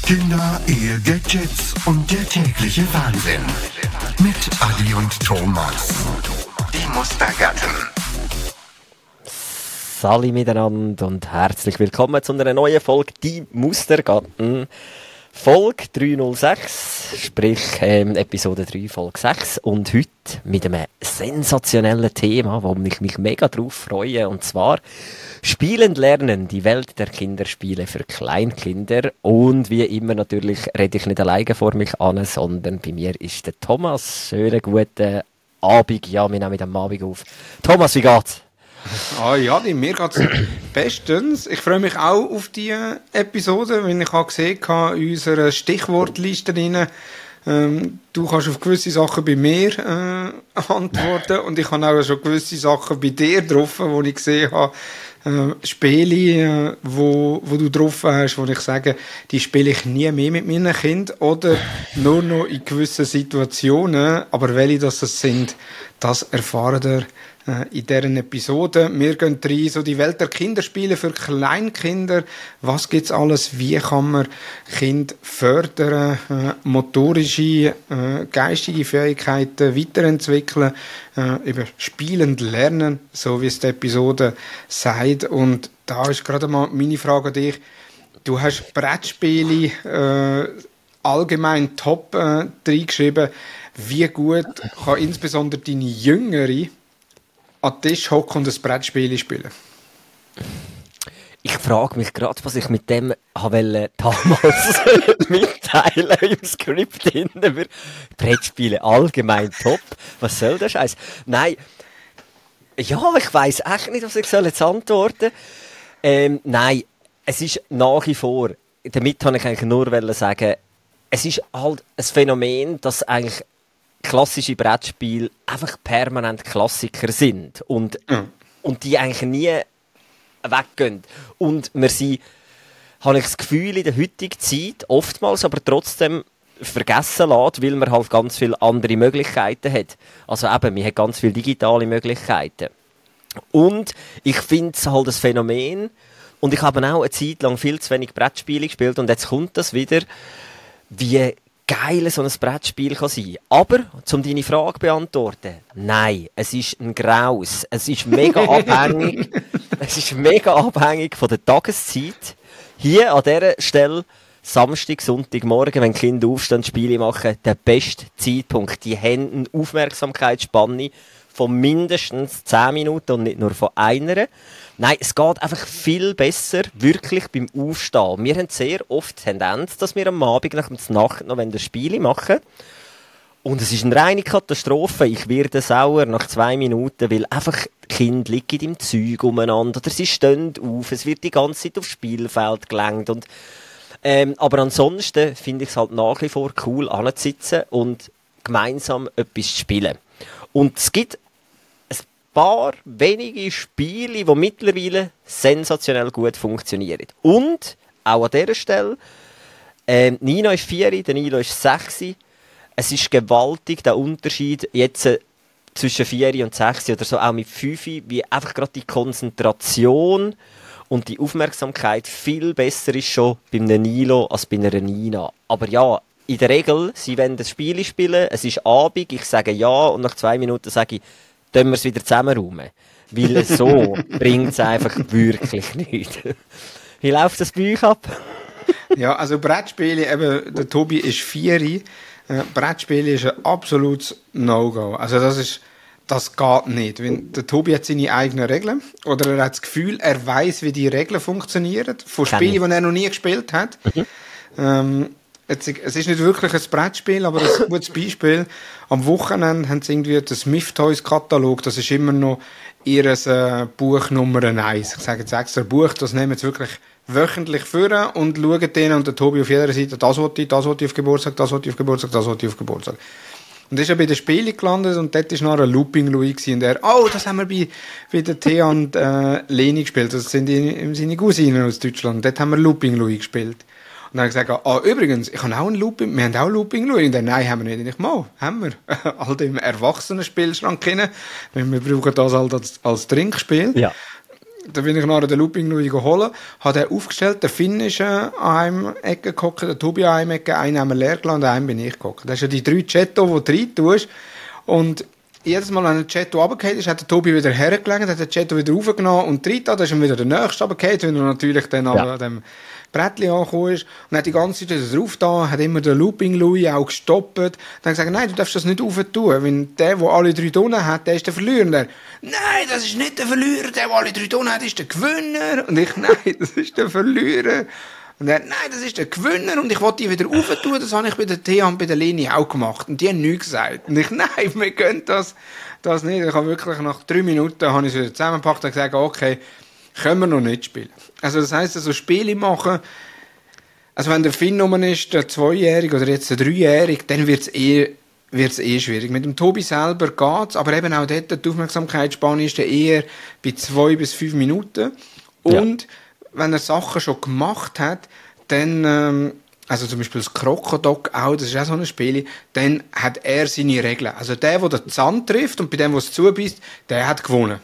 Kinder, Ehe, Gadgets und der tägliche Wahnsinn. Mit Adi und Thomas. Die Mustergatten. Sali miteinander und herzlich willkommen zu einer neuen Folge Die Mustergatten. Folge 306, sprich Episode 3, Folge 6. Und heute mit einem sensationellen Thema, wo ich mich mega drauf freue. Und zwar Spielend lernen, die Welt der Kinderspiele für Kleinkinder. Und wie immer natürlich rede ich nicht alleine vor mich an, sondern bei mir ist der Thomas. Schönen guten Abend. Ja, wir nehmen am Abend auf. Thomas, wie geht's? Ja, mir geht's bestens. Ich freue mich auch auf die Episode, weil ich habe gesehen habe, in unserer Stichwortliste drin, du kannst auf gewisse Sachen bei mir antworten und ich habe auch schon gewisse Sachen bei dir drauf, wo ich gesehen habe, Spiele, wo du drauf hast, wo ich sage, die spiele ich nie mehr mit meinen Kindern oder nur noch in gewissen Situationen, aber welche das sind, das erfahren ihr in deren Episode. Wir gehen rein, so die Welt der Kinderspiele für Kleinkinder. Was gibt's alles? Wie kann man Kinder fördern? Motorische, geistige Fähigkeiten weiterentwickeln? Über spielend lernen, so wie es die Episode sagt. Und da ist gerade mal meine Frage an dich. Du hast Brettspiele allgemein top reingeschrieben. Wie gut kann insbesondere deine Jüngere an den Tisch hocken und ein Brettspiel spielen? Ich frage mich gerade, was ich mit dem damals mitteilen im Skript hinten. Brettspiele allgemein top. Was soll der Scheiß? Nein. Ja, ich weiss echt nicht, was ich jetzt antworten soll. Nein, es ist nach wie vor, damit kann ich eigentlich nur sagen, es ist halt ein Phänomen, dass eigentlich klassische Brettspiele einfach permanent Klassiker sind und die eigentlich nie weggehen. Und wir sind, habe ich das Gefühl, in der heutigen Zeit oftmals aber trotzdem vergessen lässt, weil man halt ganz viele andere Möglichkeiten hat. Also eben, man hat ganz viele digitale Möglichkeiten. Und ich finde es halt ein Phänomen, und ich habe auch eine Zeit lang viel zu wenig Brettspiele gespielt und jetzt kommt das wieder, wie geil so ein Brettspiel kann sein. Aber, um deine Frage zu beantworten, nein, es ist ein Graus. Es ist mega abhängig. Es ist mega abhängig von der Tageszeit. Hier an dieser Stelle, Samstag, Sonntagmorgen, wenn die Kinder aufstehen, Spiele machen, der beste Zeitpunkt. Die haben eine Aufmerksamkeitsspanne von mindestens 10 Minuten und nicht nur von einer. Nein, es geht einfach viel besser, wirklich beim Aufstehen. Wir haben sehr oft die Tendenz, dass wir am Abend nach der Nacht noch Spiele machen. Und es ist eine reine Katastrophe. Ich werde sauer nach 2 Minuten, weil einfach die Kinder liegen im Zeug umeinander oder sie stehen auf. Es wird die ganze Zeit aufs Spielfeld gelenkt. Und, aber ansonsten finde ich es halt nach wie vor cool, anzusitzen und gemeinsam etwas zu spielen. Und es gibt ein paar wenige Spiele, die mittlerweile sensationell gut funktionieren. Und, auch an dieser Stelle, Nina ist 4, der Nilo ist 6. Es ist gewaltig, der Unterschied jetzt zwischen 4 und 6 oder so, auch mit 5, wie einfach gerade die Konzentration und die Aufmerksamkeit viel besser ist schon bei einem Nilo als bei einer Nina. Aber ja, in der Regel, sie wollen das Spiel spielen, es ist Abend, ich sage ja und nach 2 Minuten sage ich, können wir es wieder zusammenräumen. Weil so bringt es einfach wirklich nichts. Wie läuft das bei euch ab? Ja, also Brettspiele, eben, der Tobi ist 4. Brettspiele ist ein absolutes No-Go. Also das geht nicht. Der Tobi hat seine eigenen Regeln oder er hat das Gefühl, er weiß, wie die Regeln funktionieren von Spielen, die er noch nie gespielt hat. Es ist nicht wirklich ein Brettspiel, aber ein gutes Beispiel. Am Wochenende haben sie irgendwie den Smith Toys Katalog, das ist immer noch ihr Buch Nummer 1. Ich sage jetzt extra Buch, das nehmen sie wirklich wöchentlich vor und schauen denen und der Tobi auf jeder Seite, das wollte ich auf Geburtstag, das wollte ich auf Geburtstag, das wollte ich auf Geburtstag. Und ist ja bei den Spielen gelandet und dort war noch ein Looping Louis gewesen, und das haben wir bei der Thea und Leni gespielt, das sind seine Cousinen aus Deutschland, dort haben wir Looping Louis gespielt. Und dann habe ich gesagt, übrigens, wir haben auch Looping Louis. Und dann, nein, haben wir nicht. Und ich, haben wir. Halt im Erwachsenen-Spielschrank rein. Wir brauchen das halt als Trinkspiel. Ja. Da bin ich nachher den Looping Louis geholt, habe den aufgestellt, der Finn ist an einem Ecke gehockt, der Tobi an einem Ecke, einen haben wir leer gelassen und einen bin ich gehockt. Das ist ja die 3 Chatto, die du rein tust. Und jedes Mal, wenn ein Chatto runtergefallen ist, hat der Tobi wieder hergelegt, hat den Chatto wieder raufgenommen und rein, da ist dann wieder der nächste runtergefallen, wenn er natürlich dann an dem Brettli angekommen ist und hat die ganze Zeit drauf da, hat immer den Looping Louis auch gestoppt. Dann gesagt, nein, du darfst das nicht aufentun, wenn der alle 3 Tonnen hat, der ist der Verlierer. Nein, das ist nicht der Verlierer, der alle 3 Tonnen hat, ist der Gewinner. Und ich, nein, das ist der Verlierer. Und er, nein, das ist der Gewinner und ich wollte die wieder aufentun, das habe ich bei der Thea und bei der Leni auch gemacht. Und die haben nichts gesagt. Und ich, nein, wir können das nicht. Ich habe wirklich nach 3 Minuten habe ich es wieder zusammengepackt und gesagt, okay, können wir noch nicht spielen. Also das heisst, also Spiele machen, also wenn der Finn rum ist, der 2-Jährige oder jetzt der 3-Jährige, dann wird's eh schwierig. Mit dem Tobi selber geht's, aber eben auch dort, die Aufmerksamkeitsspanne ist eher bei 2 bis 5 Minuten. Und wenn er Sachen schon gemacht hat, dann, also zum Beispiel das Krokodok auch, das ist auch so ein Spiel, dann hat er seine Regeln. Also der den Zahn trifft und bei dem, was es zubeißt, der hat gewonnen.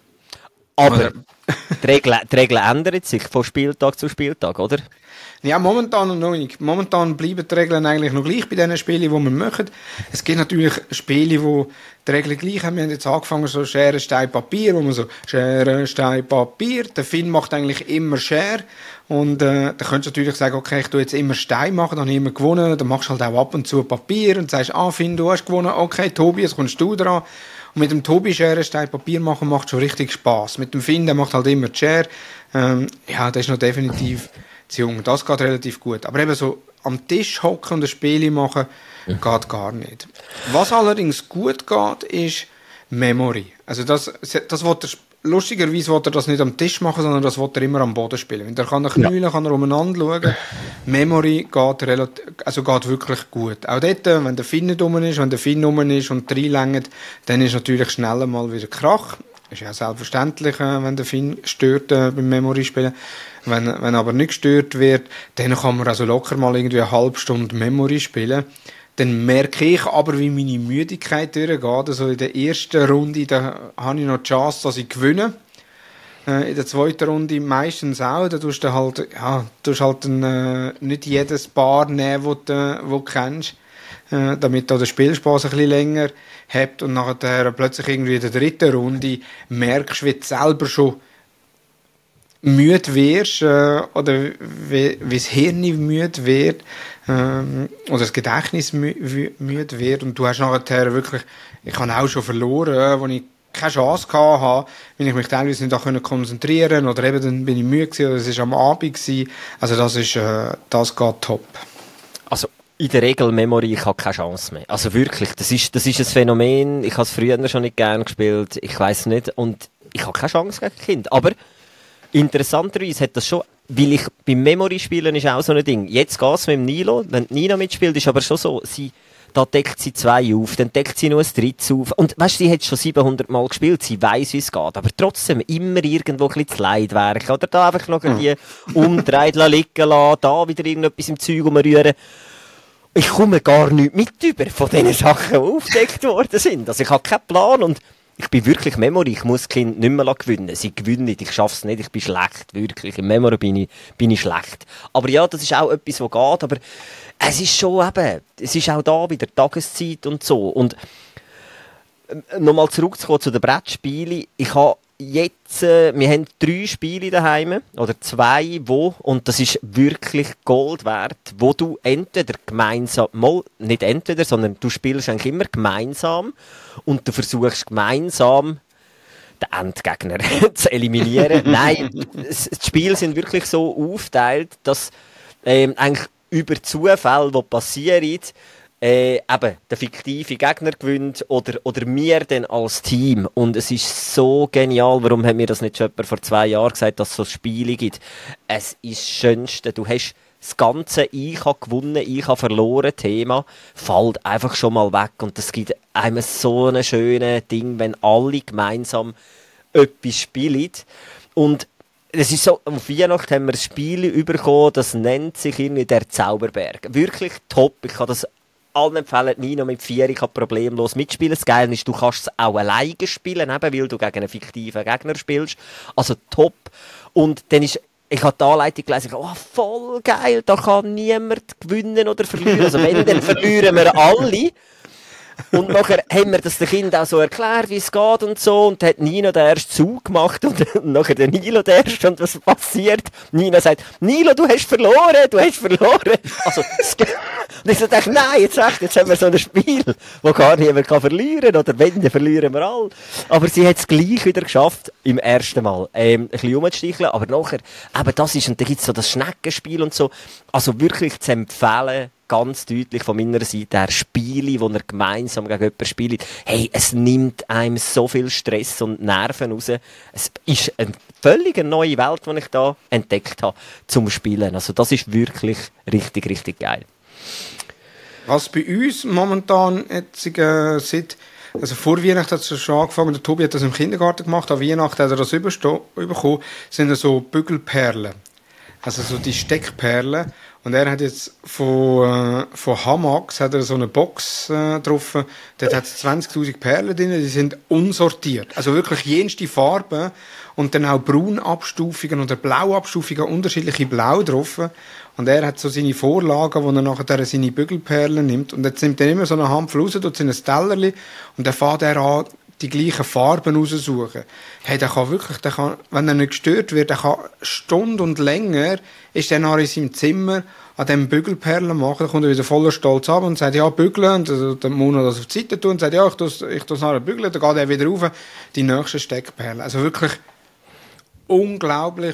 Aber die Regeln ändern sich von Spieltag zu Spieltag, oder? Ja, momentan noch nicht. Momentan bleiben die Regeln eigentlich noch gleich bei den Spielen, die wir machen. Es gibt natürlich Spiele, wo die Regeln gleich haben. Wir haben jetzt angefangen, so Schere, Stein, Papier, wo man so Schere, Stein, Papier. Der Finn macht eigentlich immer Schere. Und da könntest du natürlich sagen, okay, ich tue jetzt immer Stein machen, dann habe ich immer gewonnen. Dann machst du halt auch ab und zu Papier und sagst, Finn, du hast gewonnen. Okay, Tobi, jetzt kommst du dran. Und mit dem Tobi Schere, Stein, Papier machen macht schon richtig Spass. Mit dem Finn, der macht halt immer die Schere. Ja, der ist noch definitiv zu jung. Das geht relativ gut. Aber eben so am Tisch hocken und ein Spiel machen, geht gar nicht. Was allerdings gut geht, ist Memory. Also das will er, lustigerweise will er das nicht am Tisch machen, sondern das will er immer am Boden spielen. Wenn er kann knüllen, kann er umeinander schauen. Memory geht geht wirklich gut. Auch dort, wenn der Finn nicht rum ist, wenn der Finn rum ist und reinlängt, dann ist natürlich schnell mal wieder Krach. Ist ja selbstverständlich, wenn der Finn stört beim Memory-Spielen. Wenn aber nicht gestört wird, dann kann man also locker mal irgendwie eine halbe Stunde Memory spielen. Dann merke ich aber, wie meine Müdigkeit durchgeht. Also in der ersten Runde, da habe ich noch die Chance, dass ich gewinne. In der zweiten Runde meistens auch. Da tust du halt nicht jedes Paar nehmen, das du kennst. Damit da der Spielspaß ein bisschen länger hat und nachher plötzlich irgendwie in der dritten Runde merkst, wie du selber schon müde wirst oder wie das Hirn müde wird oder das Gedächtnis müde wird und du hast nachher wirklich, ich habe auch schon verloren, wo ich keine Chance hatte, wenn ich mich teilweise nicht konzentrieren konnte oder eben dann bin ich müde gewesen, oder es war am Abend gewesen. Also das geht top. Also in der Regel Memory, ich habe keine Chance mehr. Also wirklich, das ist ein Phänomen. Ich habe es früher schon nicht gerne gespielt. Ich weiss nicht. Und ich habe keine Chance gegen Kind. Aber interessanterweise hat das schon, weil ich beim Memory-Spielen ist auch so ein Ding. Jetzt geht es mit dem Nilo. Wenn Nina mitspielt, ist aber schon so, da deckt sie 2 auf, dann deckt sie noch ein drittes auf. Und weißt du, sie hat schon 700 Mal gespielt, sie weiss, wie es geht. Aber trotzdem immer irgendwo ein bisschen zu Leidwerk. Oder da einfach noch die umdrehen, liegen lassen, da wieder irgendetwas im Zeug umrühren. Ich komme gar nicht mit über von diesen Sachen, die aufgedeckt worden sind. Also ich habe keinen Plan und ich bin wirklich Memory. Ich muss das Kind nicht mehr gewinnen. Sie gewinnen nicht, ich schaffe es nicht, ich bin schlecht, wirklich. Im Memory bin ich schlecht. Aber ja, das ist auch etwas, was geht, aber es ist schon eben, es ist auch da wieder Tageszeit und so. Und nochmal zurückzukommen zu den Brettspielen. Ich habe jetzt, wir haben 3 Spiele daheim, oder 2, und das ist wirklich Gold wert, wo du entweder gemeinsam, nicht entweder, sondern du spielst eigentlich immer gemeinsam und du versuchst gemeinsam den Endgegner zu eliminieren. Nein, die Spiele sind wirklich so aufgeteilt, dass eigentlich über Zufälle, die passieren, eben der fiktive Gegner gewinnt oder wir dann als Team. Und es ist so genial, warum hat mir das nicht schon vor 2 Jahren gesagt, dass es so Spiele gibt. Es ist das Schönste. Du hast das ganze «Ich habe gewonnen, ich habe verloren» Thema fällt einfach schon mal weg. Und das gibt einem so ein schönes Ding, wenn alle gemeinsam etwas spielen. Und es ist so, auf Weihnachten haben wir ein Spiel bekommen, das nennt sich irgendwie «Der Zauberberg». Wirklich top. Ich kann das allen empfehlen, Nino mit 4 kann problemlos mitspielen. Das Geile ist, du kannst es auch alleine spielen, eben, weil du gegen einen fiktiven Gegner spielst. Also top. Und dann ist, ich habe die Anleitung gelesen, oh, voll geil, da kann niemand gewinnen oder verlieren. Also wenn, dann verlieren wir alle. Und nachher haben wir das den Kindern auch so erklärt, wie es geht und so. Und dann hat Nino den ersten Zug gemacht und nachher der Nilo den ersten. Und was passiert? Nino sagt, Nilo, du hast verloren. Also, und ich so dachte, nein, jetzt haben wir so ein Spiel, wo gar niemand kann verlieren kann. Oder wenn, dann verlieren wir alle. Aber sie hat es gleich wieder geschafft, im ersten Mal. Ein bisschen rumzusticheln, aber nachher, eben das ist, und dann gibt es so das Schneckenspiel und so. Also wirklich zu empfehlen, ganz deutlich von meiner Seite her, Spiele, wo er gemeinsam gegen jemanden spielt. Hey, es nimmt einem so viel Stress und Nerven raus. Es ist eine völlig neue Welt, die ich da entdeckt habe, zum Spielen. Also das ist wirklich richtig, richtig geil. Was bei uns momentan jetzt, also vor Weihnachten hat es schon angefangen, der Tobi hat das im Kindergarten gemacht, an Weihnachten hat er das bekommen, sind so Bügelperlen. Also so die Steckperlen. Und er hat jetzt von Hamax hat er so eine Box getroffen. Dort hat es 20'000 Perlen drin, die sind unsortiert. Also wirklich jenste Farben und dann auch Braunabstufungen oder Blauabstufungen, unterschiedliche Blau drauf. Und er hat so seine Vorlagen, wo er nachher seine Bügelperlen nimmt. Und jetzt nimmt er immer so eine Handvoll raus, tut in ein Tellerli und dann fährt er an, die gleichen Farben raussuchen. Hey, der kann wirklich, wenn er nicht gestört wird, der kann Stunden und länger, ist er nachher in seinem Zimmer an dem Bügelperlen machen, dann kommt er wieder voller Stolz ab und sagt, ja, bügeln, und dann muss er das auf die Seite tun und sagt, ja, ich tue es nachher bügeln, dann geht er wieder rauf, die nächsten Steckperlen. Also wirklich unglaublich,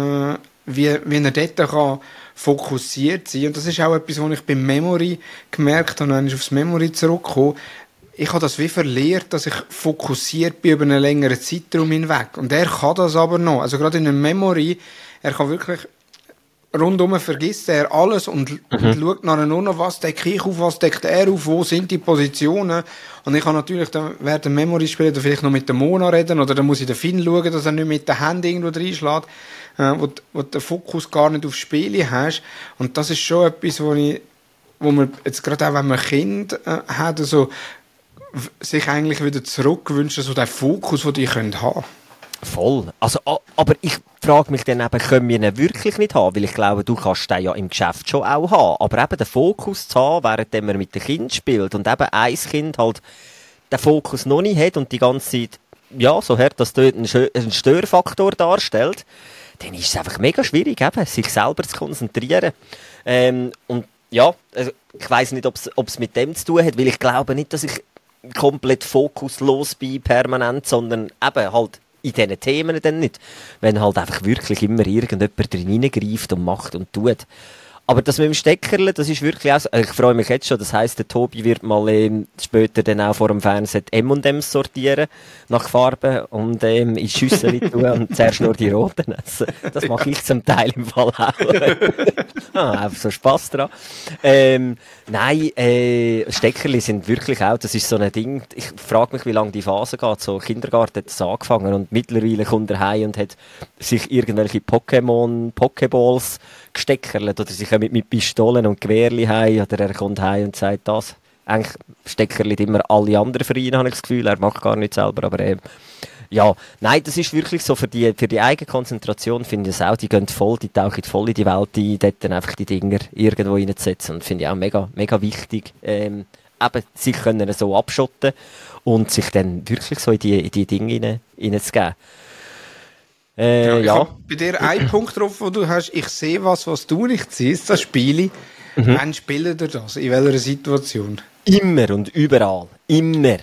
wie er dort kann fokussiert sein. Und das ist auch etwas, was ich beim Memory gemerkt habe, wenn ich aufs Memory zurückkomme. Ich habe das wie verlehrt, dass ich fokussiert bin über einen längeren Zeitraum hinweg. Und er kann das aber noch. Also gerade in einem Memory, er kann wirklich rundum vergisst er alles und schaut nachher nur noch, was decke ich auf, was deckt er auf, wo sind die Positionen. Und ich kann natürlich dann während dem Memory spielen vielleicht noch mit der Mona reden oder dann muss ich den Finn schauen, dass er nicht mit den Händen irgendwo reinschlägt, wo der Fokus gar nicht aufs Spiel hast. Und das ist schon etwas, wo man jetzt gerade auch, wenn man Kind hat, also sich eigentlich wieder zurückwünschen, so den Fokus, den die haben können. Voll. Also, aber ich frage mich dann eben, können wir ihn wirklich nicht haben? Weil ich glaube, du kannst den ja im Geschäft schon auch haben. Aber eben den Fokus zu haben, während man mit dem Kind spielt und eben ein Kind halt den Fokus noch nicht hat und die ganze Zeit, ja, so hart, dass dort ein Störfaktor darstellt, dann ist es einfach mega schwierig, eben, sich selber zu konzentrieren. Und ja, also ich weiss nicht, ob es mit dem zu tun hat, weil ich glaube nicht, dass ich komplett fokuslos bin, permanent, sondern eben halt in diesen Themen dann nicht. Wenn halt einfach wirklich immer irgendjemand drin hineingreift und macht und tut. Aber das mit dem Steckerle, das ist wirklich auch so. Ich freue mich jetzt schon, das heisst, der Tobi wird mal später dann auch vor dem Fernsehen M&M's sortieren, nach Farben und in Schüssel tun und zuerst nur die roten essen. Das mache ich zum Teil im Fall auch. Einfach so Spass dran. Nein, Steckerli sind wirklich auch, das ist so ein Ding, ich frage mich, wie lange die Phase geht. So Kindergarten hat es angefangen und mittlerweile kommt er heim und hat sich irgendwelche Pokeballs gesteckerlet oder sie kommen mit Pistolen und Gewehrli heim oder er kommt heim und sagt das. Eigentlich steckerlet immer alle anderen Vereine, habe ich das Gefühl, er macht gar nicht selber, aber ja, nein, das ist wirklich so für die eigene Konzentration, finde ich es auch, die gehen voll, die tauchen voll in die Welt ein, dort dann einfach die Dinger irgendwo reinzusetzen und finde ich auch mega, mega wichtig, eben sich können so abschotten und sich dann wirklich so in die Dinge reinzugeben. Ich habe bei dir einen Punkt drauf, wo du hast, ich sehe was du nicht siehst, das Spiele. Wann spielt ihr das? In welcher Situation? Immer und überall. Immer.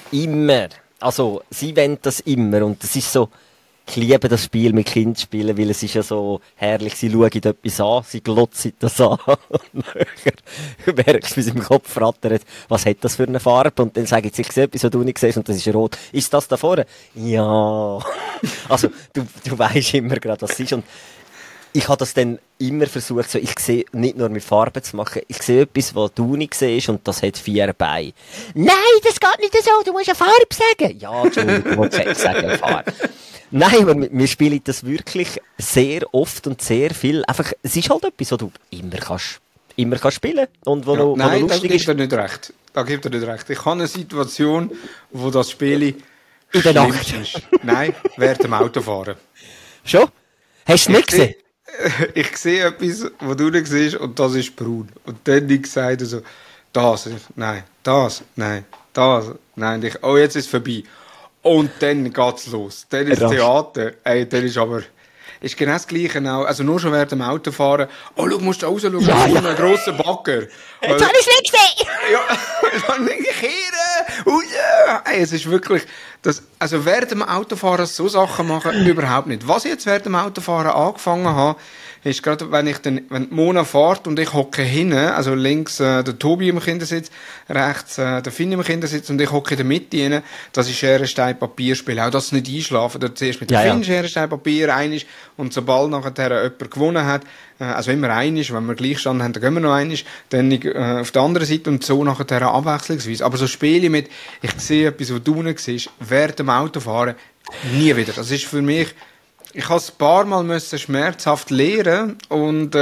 Also, sie wollen das immer und das ist so, ich liebe das Spiel mit Kindern spielen, weil es ist ja so herrlich, sie schauen etwas an, sie glotzen das an und dann merkst du, wie sie im Kopf rattert, was hat das für eine Farbe und dann sagen sie, ich sehe etwas, was du nicht siehst und das ist rot. Ist das da vorne? Ja. Also, du weisst immer gerade, was es ist und ich habe das dann immer versucht, so, ich sehe nicht nur mit Farben zu machen, ich sehe etwas, was du nicht siehst und das hat 4 Beine. Nein, das geht nicht so, du musst eine Farbe sagen. Ja, Entschuldigung, ich sage eine Farbe. Nein, aber wir spielen das wirklich sehr oft und sehr viel. Einfach, es ist halt etwas, was du immer kannst immer kann spielen und wo Ja, noch, wo nein, noch da lustig gibt ist. er nicht recht. Da gibt er nicht recht. Ich habe eine Situation, wo das Spiel In der Nacht. schlimmst ist. Nein, während dem Autofahren. Schon? Hast du nicht gesehen? Ich sehe etwas, was du nicht siehst, und das ist braun. Und dann ich gesagt so, das, nein, das, nein, das, nein. Und ich, oh, jetzt ist es vorbei. Und dann geht's los. Dann ist das Rasch. Theater. Ey, dann ist aber, ist genau das Gleiche auch. Also nur schon während dem Autofahren. Oh, schau, musst du raus schauen. Ja, Ja, ja. einen grossen Bagger. Jetzt habe ich es nicht gesehen! Ja, dann denke ich, kehren, raus. Ey, es ist wirklich, das, also während dem Autofahren so Sachen machen, überhaupt nicht. Was ich jetzt während dem Autofahren angefangen habe, ist gerade, wenn die Mona fährt und ich hocke hinten, also links der Tobi im Kindersitz, rechts der Finn im Kindersitz und ich hocke in der Mitte rein, das ist Schere, Stein, Papier spielen. Auch das nicht einschlafen. Dort zuerst mit dem Ja, ja. Finn Schere, Stein, Papier einig und sobald nachher jemand gewonnen hat, also immer einig, wenn wir Gleichstand haben, dann gehen wir noch einig, dann auf der anderen Seite und so nachher abwechslungsweise. Aber so Spiele mit, ich sehe etwas, was du nicht siehst, während dem Autofahren, nie wieder. Das ist für mich, ich habe es ein paar Mal müssen schmerzhaft lernen und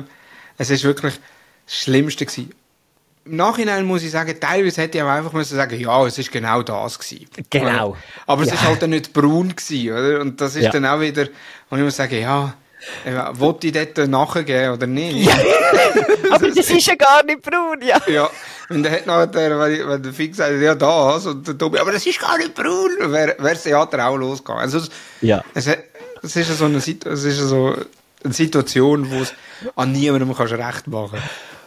es ist wirklich das Schlimmste gewesen. Im Nachhinein muss ich sagen, teilweise hätte ich auch einfach müssen sagen, ja, es ist genau das gewesen. Genau. Aber es Ja. ist halt dann nicht braun gewesen, oder? Und das ist Ja. dann auch wieder, und ich muss sagen, ja, wollte ich dort nachgeben oder nicht? Aber das ist ja gar nicht braun, ja. Ja, und dann hat nachher, wenn der Fix sagt, ja, das, und der Tobi, aber das ist gar nicht braun, wäre das Theater auch losgegangen. Also, Ja. es ist ja so eine, es ist ja so eine Situation, wo es an niemandem kannst recht machen.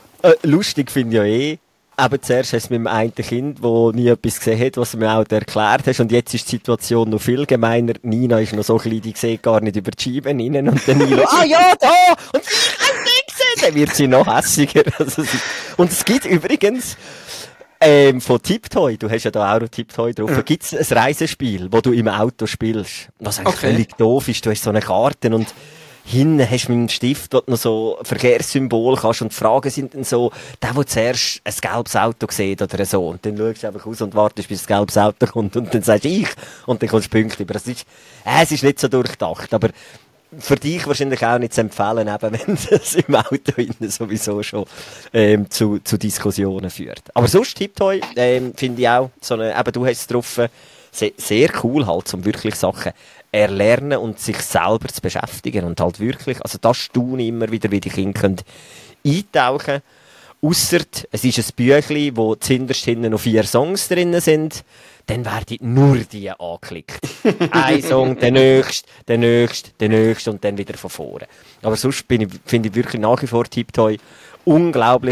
Lustig finde ich ja eben zuerst hast du mit dem einen Kind, das nie etwas gesehen hat, was du mir auch erklärt hast, und jetzt ist die Situation noch viel gemeiner. Nina ist noch so klein, die sieht gar nicht über die Scheiben rein, und dann Nilo, ah ja, da! Und ich hab's nicht gesehen! Dann wird sie noch hässiger. Also und es gibt übrigens, von Tiptoy, du hast ja da auch noch Tiptoy drauf, gibt's ein Reisespiel, wo du im Auto spielst. Was eigentlich Okay. völlig doof ist. Du hast so eine Karte und hinten hast du mit dem Stift, wo du noch so Verkehrssymbol kannst, und die Fragen sind dann so, der zuerst ein gelbes Auto sieht oder so, und dann schaust du einfach aus und wartest, bis das gelbes Auto kommt, und dann sagst du ich, und dann kommst du Punkte über. Es ist nicht so durchdacht, aber für dich wahrscheinlich auch nicht zu empfehlen, eben, wenn das im Auto hinten sowieso schon zu Diskussionen führt. Aber sonst, Tiptoy, finde ich auch, so eine, eben, du hast es drauf, sehr cool halt, um wirklich Sachen erlernen und sich selber zu beschäftigen und halt wirklich, also das staune ich immer wieder, wie die Kinder können eintauchen. Ausser, es ist ein Büchlein, wo zuhinterst hinten noch 4 Songs drin sind, dann werden nur die angeklickt. Ein Song, der nächste, der nächste, der nächste und dann wieder von vorne. Aber sonst finde ich wirklich nach wie vor Tiptoy unglaublich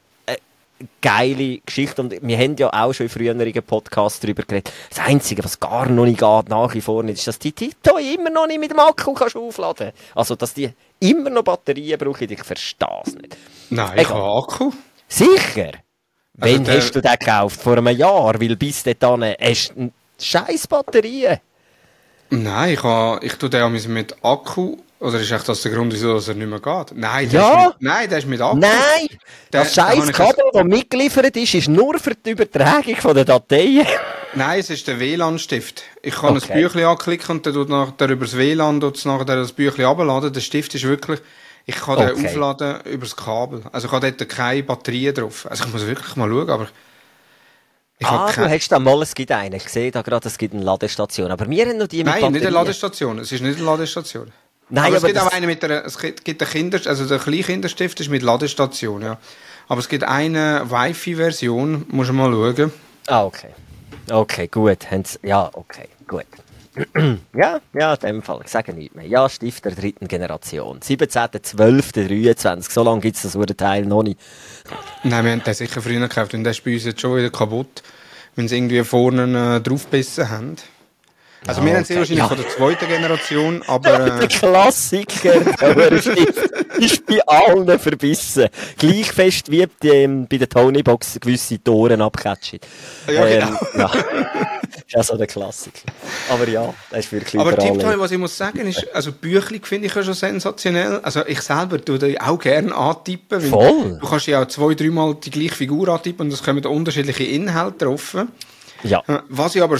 geile Geschichte, und wir haben ja auch schon in früheren Podcasts darüber geredet. Das Einzige, was gar noch nicht geht, nach wie vor nicht, ist, dass die Tiptoy immer noch nicht mit dem Akku kannst aufladen. Also, dass die immer noch Batterien brauchen, ich verstehe es nicht. Nein, ich habe Akku. Sicher? Also Wann hast du den gekauft? Vor einem Jahr? Weil bis dahin hast du scheiß Batterien. Nein, ich tue den mit Akku. Oder ist echt das der Grund, wieso dass er nicht mehr geht? Nein, Ja. Der ist mit Akku. Nein! Das Da habe scheiß ich Kabel, das mitgeliefert ist nur für die Übertragung der Dateien. Nein, es ist der WLAN-Stift. Ich kann Okay. ein Büchlein anklicken und dann tut nachher über das WLAN nachher das Büchlein abladen. Der Stift ist wirklich, ich kann den Okay. aufladen über das Kabel. Also ich habe dort keine Batterien drauf. Also ich muss wirklich mal schauen, aber ich habe Du hast da mal, es gibt einen. Ich sehe da gerade, es gibt eine Ladestation. Aber wir haben noch die mit Nein, nicht eine Batterien. Ladestation. Es ist nicht eine Ladestation. Nein, aber es gibt das- auch eine mit der, es gibt den also der Kleinkinderstift ist mit Ladestation, ja. Aber es gibt eine Wi-Fi-Version, muss man mal schauen. Ah, okay. Okay, gut. Ja, okay, gut. ja, in dem Fall. Ich sage nichts mehr. Ja, Stift der 3. Generation. 17.12.23. So lange gibt es das Urteil noch nicht. Nein, wir haben den sicher früher gekauft und der ist bei uns jetzt schon wieder kaputt, wenn sie irgendwie vorne draufgebissen haben. Also Ja, wir haben sie okay. wahrscheinlich Ja. von der 2. Generation, aber Der Klassiker, der Stift, ist bei allen verbissen. Gleich fest wie bei der Tonybox gewisse Toren abcatchen. Ja, genau. Ja. Das ist ja so der Klassiker. Aber ja, das ist wirklich aber überall. Tiptoy, was ich muss sagen, ist, also Büchlein finde ich ja schon sensationell. Also ich selber tue die auch gerne antippen. Weil Voll. Du kannst ja auch 2-3 Mal die gleiche Figur antippen und es kommen unterschiedliche Inhalte drauf. Ja. Was ich aber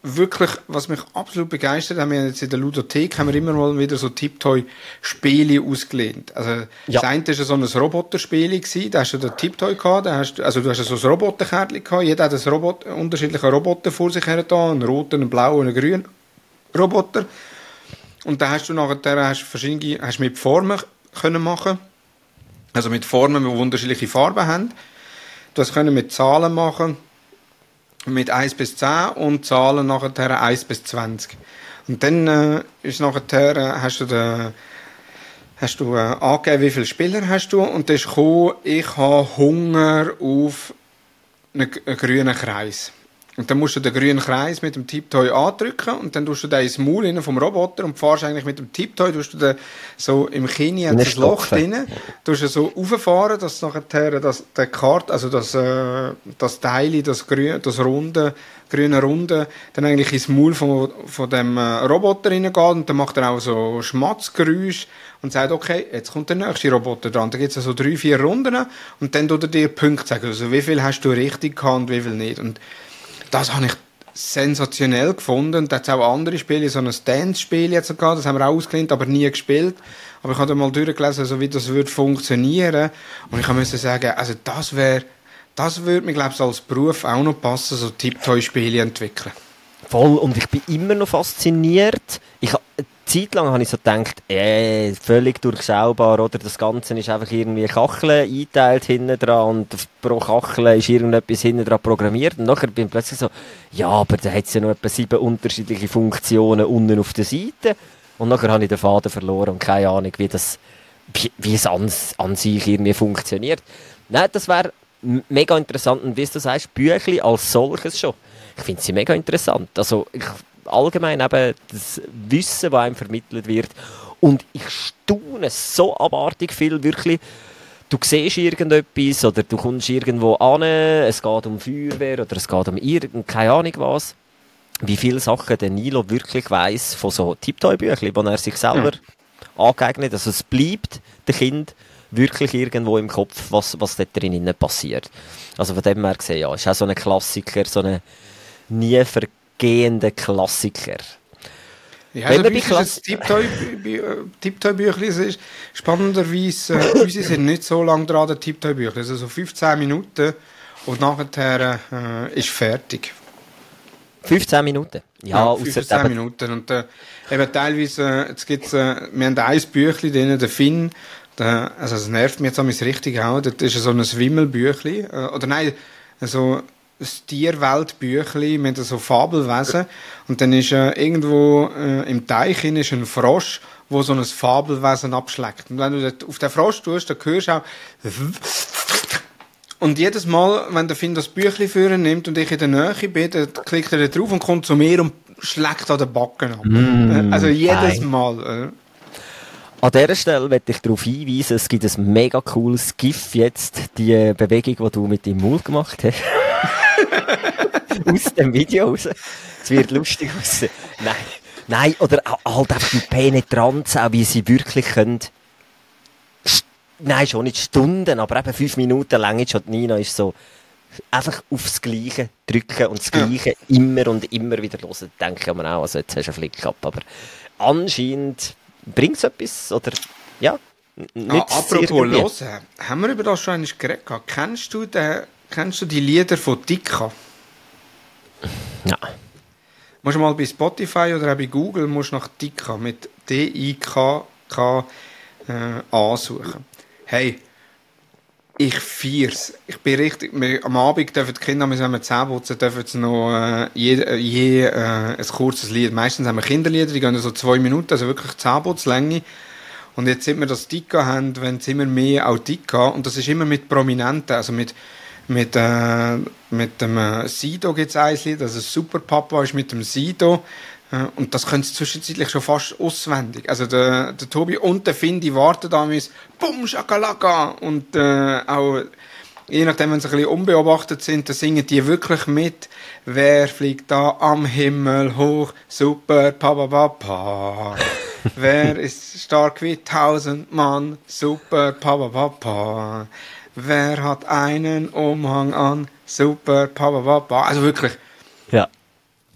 wirklich, was mich absolut begeistert, haben wir jetzt in der Ludothek haben wir immer mal wieder so Tiptoy-Spiele ausgelehnt. Also, das eine war so ein Roboterspiel gewesen, da hast du den Tiptoy gehabt, du hast so ein Roboterkärtchen gehabt, jeder hat einen unterschiedlichen Roboter vor sich her da, einen roten, einen blauen, einen grünen Roboter. Und da hast du nachher, hast mit Formen können machen. Also mit Formen, die unterschiedliche Farben haben. Du hast können mit Zahlen machen, mit 1 bis 10 und Zahlen nachher 1 bis 20. Und dann ist nachher, hast du angegeben, wie viele Spieler hast du, und dann ist gekommen, ich habe Hunger auf einen grünen Kreis. Und dann musst du den grünen Kreis mit dem Tiptoy andrücken und dann tust du den ins Maul rein vom Roboter und fahrst eigentlich mit dem Tiptoy, tust du den so im Kinn hat das Loch drin, tust du so rauffahren, dass nachher der Kart, also das Teil, das grüne Runde, dann eigentlich ins Maul von dem Roboter reingeht und dann macht er auch so Schmatzgeräusch und sagt, okay, jetzt kommt der nächste Roboter dran. Da gibt es so 3-4 Runden und dann tut er dir Punkte sagen, also wie viel hast du richtig gehabt und wie viel nicht. Und das habe ich sensationell gefunden. Und da hat es auch andere Spiele, so ein Dance-Spiel jetzt gehabt, das haben wir auch ausgelehnt, aber nie gespielt. Aber ich habe da mal durchgelesen, also wie das würde funktionieren. Und ich musste sagen, also das würde mir, glaube ich, als Beruf auch noch passen, so Tiptoy-Spiele entwickeln. Voll, und ich bin immer noch fasziniert. Eine Zeit lang habe ich so gedacht, völlig durchschaubar, oder? Das Ganze ist einfach irgendwie Kacheln eingeteilt hinten dran und pro Kachel ist irgendetwas hinten dran programmiert. Und nachher bin ich plötzlich so, ja, aber da hat es ja noch etwa 7 unterschiedliche Funktionen unten auf der Seite. Und nachher habe ich den Faden verloren und keine Ahnung, wie es an sich irgendwie funktioniert. Nein, das wäre mega interessant. Und wie du sagst, Büchli als solches schon. Ich finde sie mega interessant. Also, allgemein eben das Wissen, das einem vermittelt wird. Und ich staune so abartig viel, wirklich. Du siehst irgendetwas oder du kommst irgendwo an, es geht um Feuerwehr oder es geht um keine Ahnung was. Wie viele Sachen der Nilo wirklich weiss von so Tiptoy-Büchern, die er sich selber angeeignet. Also es bleibt dem Kind wirklich irgendwo im Kopf, was dort drinnen passiert. Also von dem her gesehen, ja, ist auch so ein Klassiker, so ein nie vergehender Klassiker. Ja, also bei uns das Tiptoy-Büchlein ist spannenderweise, unsere sind nicht so lange dran, der Tiptoy-Büchlein, also so 15 Minuten und nachher ist fertig. 15 Minuten? Ja, 15 Minuten. Und eben teilweise, jetzt gibt's, wir haben ein Büchlein drin, der Finn, also das nervt mich jetzt auch richtig auch, das ist so ein Wimmelbüchlein, oder nein, so ein Tierweltbüchlein mit so Fabelwesen und dann ist irgendwo im Teich ist ein Frosch, wo so ein Fabelwesen abschlägt. Und wenn du auf den Frosch tust, dann hörst du auch und jedes Mal, wenn der Finn das Büchlein führen nimmt und ich in der Nähe bin, dann klickt er da drauf und kommt zu mir und schlägt an den Backen ab. Also jedes Mal. An dieser Stelle möchte ich darauf hinweisen, es gibt ein mega cooles GIF jetzt, die Bewegung, die du mit deinem Mund gemacht hast. Aus dem Video raus. Es wird lustig aussehen. Nein, oder halt einfach die Penetranz, auch wie sie wirklich können. Nein, schon nicht Stunden, aber eben 5 Minuten lang schon. Nina ist so, einfach aufs Gleiche drücken und das Gleiche immer und immer wieder hören. Denke ich mir auch, also jetzt hast du einen Flick gehabt, aber anscheinend bringt es etwas, oder, ja. Apropos hören, haben wir über das schon einmal geredet? Kennst du die Lieder von Dika? Ja. Musst du mal bei Spotify oder auch bei Google musst nach Dika mit D-I-K-K ansuchen. Hey, ich feier's. Ich bin richtig, am Abend dürfen die Kinder, wenn wir Zähne putzen, dürfen sie noch ein kurzes Lied. Meistens haben wir Kinderlieder, die gehen so 2 Minuten, also wirklich Zähneputzlänge. Und jetzt, seit wir das Dika haben, wenn es immer mehr auch Dika, und das ist immer mit Prominenten, also mit dem Sido gibt es ein Lied, also Super Papa ist mit dem Sido. Und das können sie zwischenzeitlich schon fast auswendig. Also der Tobi und der Finn, die warten da mit Bum, Shakalaka. Und auch, je nachdem, wenn sie ein bisschen unbeobachtet sind, dann singen die wirklich mit. Wer fliegt da am Himmel hoch? Super Papa Papa. Wer ist stark wie 1000 Mann? Super Papa Papa. Wer hat einen Umhang an? Super Papa Papa. Also wirklich. Ja.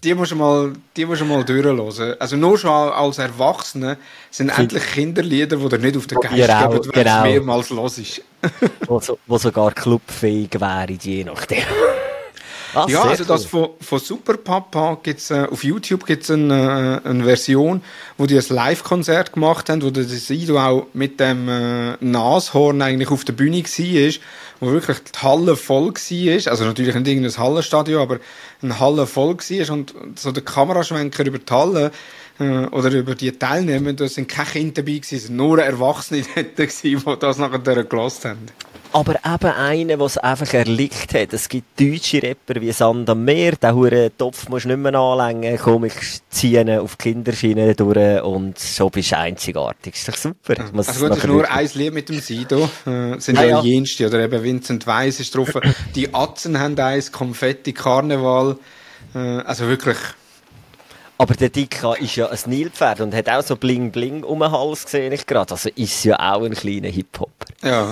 die musst du mal durchhören. Also nur schon als Erwachsene sind endlich Kinderlieder, die dir nicht auf den Geist geben, wenn du es mehrmals hörst. wo sogar clubfähig wären, je nachdem. Ja, also das von Super Papa gibt's auf YouTube gibt's eine Version, wo die ein Live-Konzert gemacht haben, wo der Sido auch mit dem Nashorn eigentlich auf der Bühne war, wo wirklich die Halle voll war. Also natürlich nicht irgendein Hallenstadion, aber eine Halle voll war und so der Kameraschwenker über die Halle oder über die Teilnehmer, da sind keine Kinder dabei gewesen, es sind nur Erwachsene dort gewesen, die das nachher gehört haben. Aber eben einer, der es einfach erlickt hat. Es gibt deutsche Rapper wie Sand am Meer, den huren Topf musst du nicht mehr anlängen, Komik ziehen auf die Kinderschiene durch und schon bist du einzigartig. Ist doch super. Also gut, es ist nur ein Lied mit dem Sido, sind ja jenste, oder eben Vincent Weiss ist drauf. Die Atzen haben eins, Konfetti, Karneval, also wirklich... Aber der Dicka ist ja ein Nilpferd und hat auch so Bling-Bling um den Hals gesehen, ich gerade. Also ist ja auch ein kleiner Hip-Hopper. Ja.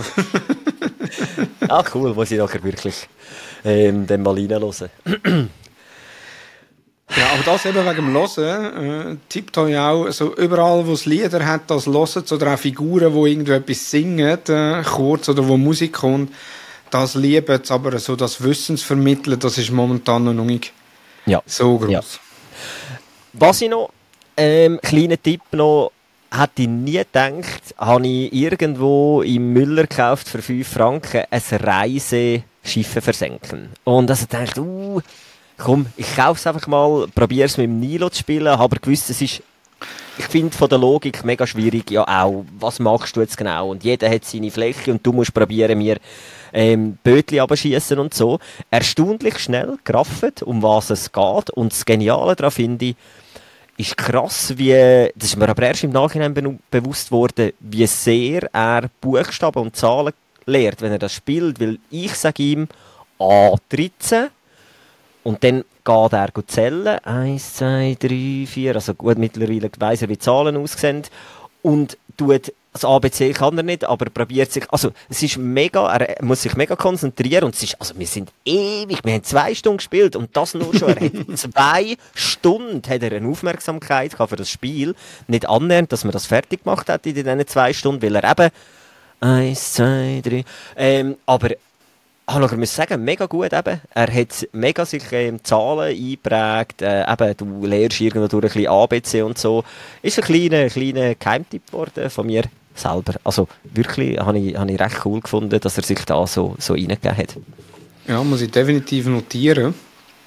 Cool, muss ich nachher wirklich den mal reinhören. Ja, aber das eben wegen dem Hören, tippt euch auch, so überall, wo es Lieder hat, das hören, oder auch Figuren, die irgendwie etwas singen, kurz, oder wo Musik kommt, das lieben sie, aber so das Wissensvermitteln, das ist momentan noch nicht so groß. Ja. Was ich noch, kleiner Tipp noch, hätte ich nie gedacht, habe ich irgendwo im Müller gekauft für 5 Franken ein Reiseschiffe versenken. Und also dachte komm, ich kaufe es einfach mal, probiere es mit dem Nilo zu spielen, habe aber gewusst, es ist, ich finde von der Logik mega schwierig, ja auch, was machst du jetzt genau? Und jeder hat seine Fläche und du musst probieren, mir Bötli abschießen und so. Erstaunlich schnell gerafft, um was es geht. Und das Geniale daran finde ich, ist krass, das ist mir aber erst im Nachhinein bewusst worden, wie sehr er Buchstaben und Zahlen lehrt, wenn er das spielt, weil ich sage ihm A13 und dann geht er zählen, 1, 2, 3, 4, also gut, mittlerweile weiss er, wie die Zahlen aussehen und tut, das ABC kann er nicht, aber probiert sich, also es ist mega, er muss sich mega konzentrieren und es ist, also wir sind ewig, wir haben 2 Stunden gespielt und das nur schon, er hat 2 Stunden hat er eine Aufmerksamkeit gehabt für das Spiel, nicht annähernd, dass man das fertig gemacht hat in diesen 2 Stunden, weil er eben 1, 2, 3, aber ich muss sagen, mega gut eben. Er hat mega sich Zahlen eingeprägt, eben, du lernst irgendwo durch ein bisschen ABC und so. Ist ein kleiner Geheimtipp geworden von mir selber. Also wirklich habe ich recht cool gefunden, dass er sich da so reingegeben hat. Ja, muss ich definitiv notieren.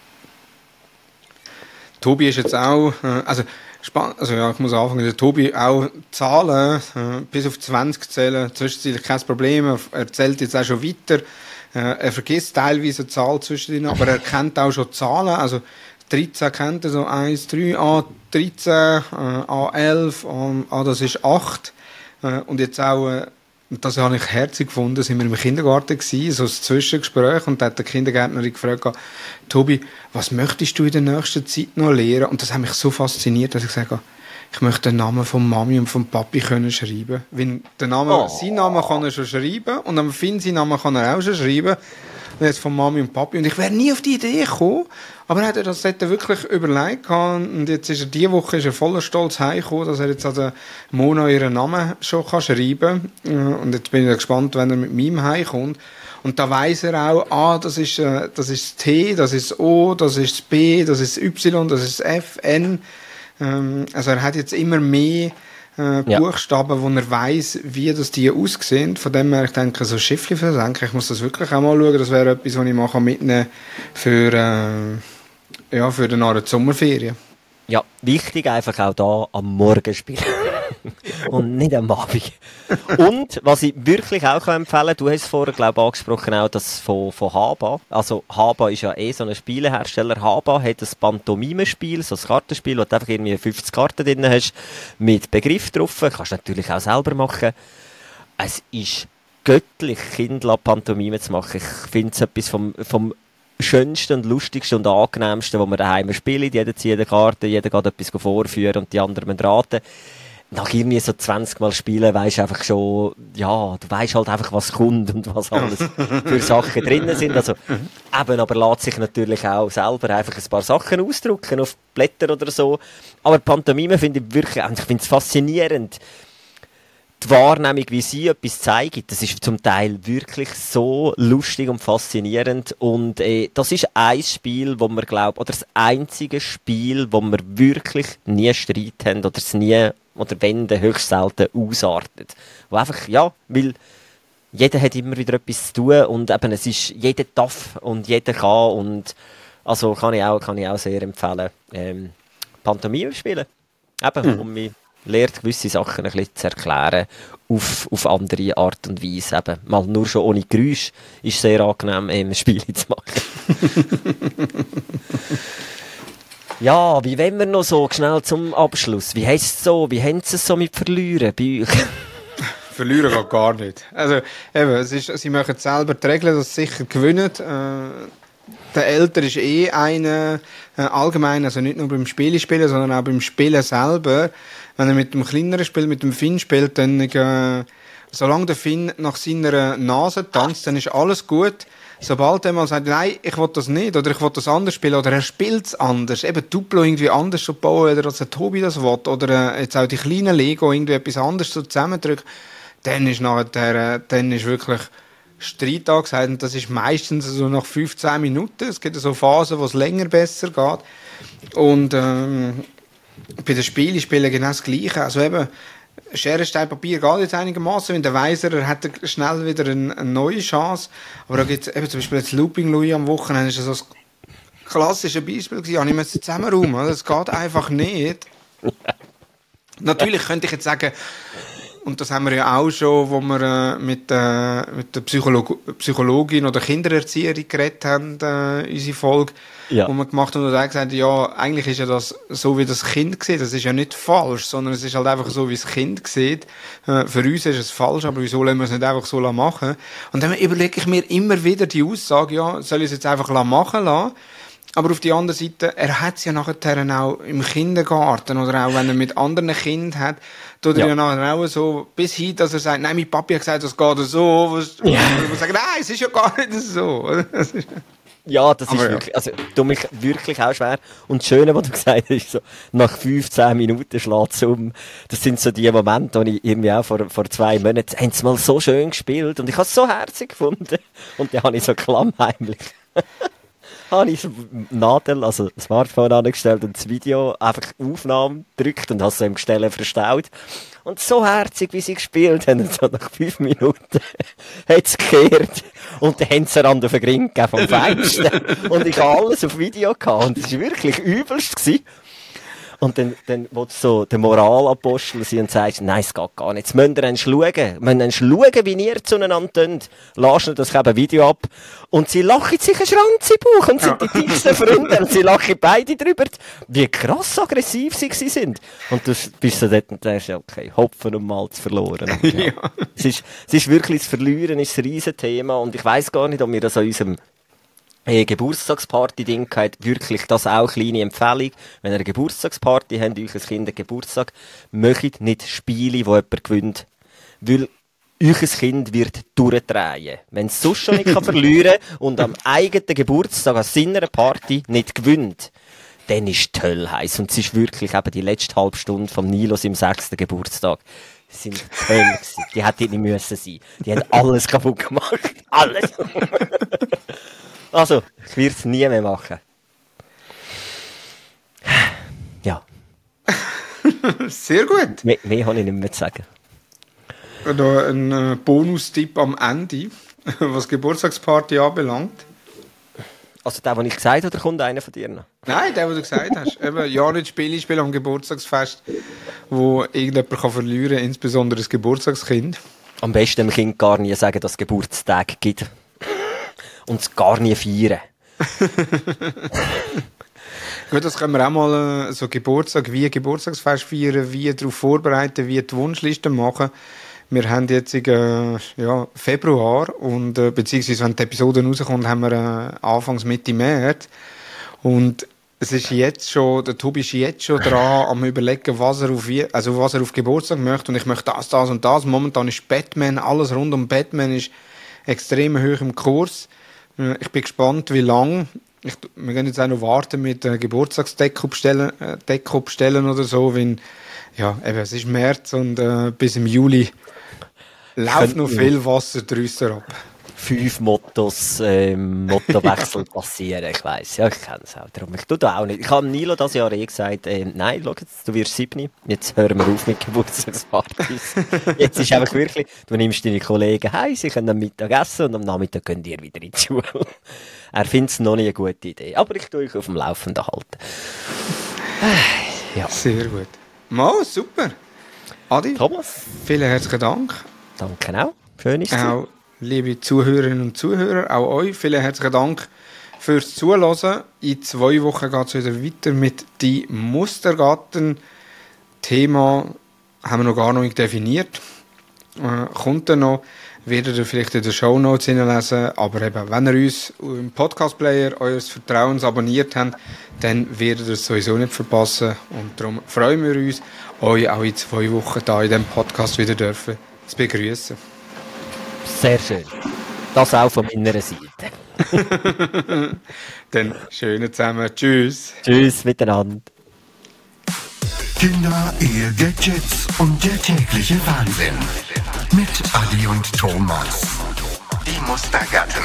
Tobi ist jetzt auch, ich muss anfangen, der Tobi auch Zahlen, bis auf 20 zählen, zwischenzeitlich kein Problem, er zählt jetzt auch schon weiter. Er vergisst teilweise eine Zahl zwischendrin, aber er kennt auch schon Zahlen. Also 13 kennt er so 1, 3, A13, A11, das ist 8. Und jetzt auch, das habe ich herzig gefunden, sind wir im Kindergarten gewesen, so ein Zwischengespräch, und da hat der Kindergärtnerin gefragt, Tobi, was möchtest du in der nächsten Zeit noch lernen? Und das hat mich so fasziniert, dass ich gesagt habe, ich möchte den Namen von Mami und von Papi können schreiben. Wenn seinen Namen kann er schon schreiben und am Finn seinen Namen kann er auch schon schreiben. Und jetzt von Mami und Papi. Und ich wäre nie auf die Idee gekommen. Aber er hat das wirklich überlegt. Und jetzt ist er diese Woche voller Stolz heimgekommen, dass er jetzt an der Mona ihren Namen schon schreiben kann. Und jetzt bin ich gespannt, wenn er mit meinem heimkommt. Und da weiss er auch, das ist das T, das ist das O, das ist das B, das ist das Y, das ist das F, N. Also er hat jetzt immer mehr Buchstaben, wo er weiss, wie das die aussehen. Von dem her, ich denke, so Schiffli versenken, ich muss das wirklich auch mal schauen. Das wäre etwas, was ich mal mitnehmen kann für die Sommerferien. Ja, wichtig einfach auch da am Morgen spielen. Und nicht am Abend. Und, was ich wirklich auch empfehlen kann, du hast es vorher, glaube ich, angesprochen, auch das von Haba. Also, Haba ist ja so ein Spielehersteller. Haba hat ein Pantomime-Spiel, so ein Kartenspiel, wo du einfach irgendwie 50 Karten drin hast, mit Begriff drauf. Kannst du natürlich auch selber machen. Es ist göttlich, Kinder Pantomime zu machen. Ich finde es etwas vom schönsten und lustigsten und angenehmsten, wo man daheim spielt. Jeder zieht eine Karte, jeder geht etwas vorführen und die anderen raten. nach irgendwie so 20 Mal spielen weisst einfach schon, ja, du weisst halt einfach, was kommt und was alles für Sachen drinnen sind. Also, eben, aber lässt sich natürlich auch selber einfach ein paar Sachen ausdrucken auf Blätter oder so. Aber Pantomime finde ich wirklich, ich finde es faszinierend. Die Wahrnehmung, wie sie etwas zeigen, das ist zum Teil wirklich so lustig und faszinierend. Und das ist ein Spiel, wo wir glauben, oder das einzige Spiel, wo wir wirklich nie Streit haben oder es nie, oder wenn, dann höchst selten ausartet. Wo einfach, ja, weil jeder hat immer wieder etwas zu tun und eben, es ist, jeder darf und jeder kann und also kann ich auch sehr empfehlen. Pantomime spielen. Eben, um mich lernt gewisse Sachen ein bisschen zu erklären auf andere Art und Weise. Eben, mal nur schon ohne Geräusch ist sehr angenehm, Spiele zu machen. Ja, wie wollen wir noch so schnell zum Abschluss? Wie heisst es so? Wie haben sie es so mit Verlieren bei euch? Verlieren geht gar nicht. Also, eben, sie machen selber die Regeln, dass sie sicher gewinnen. Der Älter ist einer, allgemein, also nicht nur beim Spielen, sondern auch beim Spielen selber. Wenn er mit dem kleineren Spiel, mit dem Finn spielt, dann, solange der Finn nach seiner Nase tanzt, dann ist alles gut. Sobald er mal sagt, nein, ich will das nicht, oder ich will das anders spielen, oder er spielt es anders, eben Duplo irgendwie anders so bauen, als der Tobi das will, oder jetzt auch die kleinen Lego irgendwie etwas anderes so zusammendrücken, dann ist wirklich Streit angesagt, und das ist meistens so nach 15 Minuten. Es gibt so Phasen, wo es länger besser geht. Und bei den Spielen genau das Gleiche. Also eben, Schere, Stein, Papier geht jetzt einigermaßen. Wenn der Weiser, er hat schnell wieder eine neue Chance. Aber da gibt es eben zum Beispiel jetzt Looping Louis am Wochenende, ist das so ein klassisches Beispiel gewesen. Ich musste zusammenräumen. Das geht einfach nicht. Natürlich könnte ich jetzt sagen, und das haben wir ja auch schon, wo wir mit der Psychologin oder Kindererzieherin geredet haben, unsere Folge, wo wir gemacht haben, und er gesagt hat, ja, eigentlich ist ja das so, wie das Kind sieht. Das ist ja nicht falsch, sondern es ist halt einfach so, wie das Kind sieht. Für uns ist es falsch, aber wieso lassen wir es nicht einfach so machen? Und dann überlege ich mir immer wieder die Aussage, ja, soll ich es jetzt einfach machen lassen? Aber auf die andere Seite, er hat es ja nachher auch im Kindergarten oder auch wenn er mit anderen Kindern hat, tut er ja nachher auch so, bis hin, dass er sagt, nein, mein Papi hat gesagt, das geht so, wo wir sagen, nein, es ist ja gar nicht so. Ja, das ist wirklich, also, du mich wirklich auch schwer. Und das Schöne, was du gesagt hast, ist so, nach 15 Minuten schlägt es um. Das sind so die Momente, die ich irgendwie auch vor 2 Monaten, haben sie mal so schön gespielt und ich habe es so herzig gefunden. Und dann habe ich so klammheimlich habe ich das Nadel, also das Smartphone angestellt und das Video einfach Aufnahme gedrückt und habe es so im Gestell verstaut. Und so herzig, wie sie gespielt haben, und so nach 5 Minuten hat es gekehrt. Und dann haben sie einander auf den Ring gegeben vom Feinsten. Und ich habe alles auf Video gehabt. Und es war wirklich übelst gewesen. Und dann wo du so der Moralapostel sind und sagst, nein, es geht gar nicht. Jetzt müsst ihr schauen. Wir müssen schauen, wie ihr zueinander tönt. Lass ihnen das eben Video ab. Und sie lachen sich einen Schranz im Bauch und sind die dicksten Freunde. Und sie lachen beide drüber, wie krass aggressiv sie sind. Und du bist so dort und denkst, okay, Hopfen und Malz verloren. Und ja. Es ist wirklich, das Verlieren ist ein Riesenthema. Und ich weiss gar nicht, ob wir das an unserem Geburtstagsparty-Ding gehabt, wirklich, das auch kleine Empfehlung. Wenn ihr eine Geburtstagsparty habt, euch ein Kind einen Geburtstag, möchtet nicht Spiele, wo jemand gewinnt. Weil euch Kind wird durchdrehen. Wenn es sonst schon nicht verlieren kann und am eigenen Geburtstag an seiner Party nicht gewinnt, dann ist die Hölle heiß. Und es ist wirklich eben die letzte halbe Stunde vom Nilos im 6. Geburtstag. Die sind die Hölle gewesen. Die hätten nicht müssen sein. Die haben alles kaputt gemacht. Alles. Also, ich werde es nie mehr machen. Ja. Sehr gut. Mehr habe ich nicht mehr zu sagen. Da ein Bonustipp am Ende, was Geburtstagsparty anbelangt. Also der, den ich gesagt habe, oder kommt einer von dir noch? Nein, der, den du gesagt hast. Eben, ja, nicht Spiele am Geburtstagsfest, wo irgendjemand kann verlieren kann, insbesondere das Geburtstagskind. Am besten dem Kind gar nie sagen, dass es Geburtstag gibt. Und es gar nie feiern. Gut, das können wir auch mal so Geburtstagsfest feiern, wie darauf vorbereiten, wie die Wunschliste machen. Wir haben jetzt Februar und beziehungsweise wenn die Episode rauskommt, haben wir Anfangs Mitte März. Und Es ist jetzt schon, der Tobi ist jetzt schon dran, am überlegen, was er auf Geburtstag möchte. Und ich möchte das und das. Momentan ist Batman, alles rund um Batman ist extrem hoch im Kurs. Ich bin gespannt, wie lange. Wir können jetzt auch noch warten mit Geburtstagsdeko bestellen oder so. Wenn, ja, eben, es ist März und bis im Juli läuft noch viel Wasser drüber ab. 5 Mottowechsel passieren, ich weiss. Ja, ich kenne es auch. Darum, ich tue da auch nicht. Ich habe Nilo das Jahr gesagt, nein, schau jetzt, du wirst 7. Jetzt hören wir auf mit Geburtstagspartys. Jetzt ist einfach wirklich, du nimmst deine Kollegen heim, sie können am Mittag essen und am Nachmittag gehen ihr wieder in die Schule. Er findet es noch nicht eine gute Idee. Aber ich tue euch auf dem Laufenden halten. Ja. Sehr gut. Mal, super. Adi, Thomas, vielen herzlichen Dank. Danke auch. Schön ist es. Liebe Zuhörerinnen und Zuhörer, auch euch vielen herzlichen Dank fürs Zuhören. In 2 Wochen geht es wieder weiter mit «Die Mustergarten». Thema haben wir noch gar nicht definiert. Kommt dann noch, werdet ihr vielleicht in den Shownotes hineinlesen, aber eben, wenn ihr uns im Podcast-Player eures Vertrauens abonniert habt, dann werdet ihr es sowieso nicht verpassen. Und darum freuen wir uns, euch auch in 2 Wochen da in diesem Podcast wieder zu begrüßen. Sehr schön. Das auch von meiner Seite. Dann schönen zusammen. Tschüss. Tschüss miteinander. Kinder, Ehe, Gadgets und der tägliche Wahnsinn. Mit Adi und Thomas. Die Mustergatten.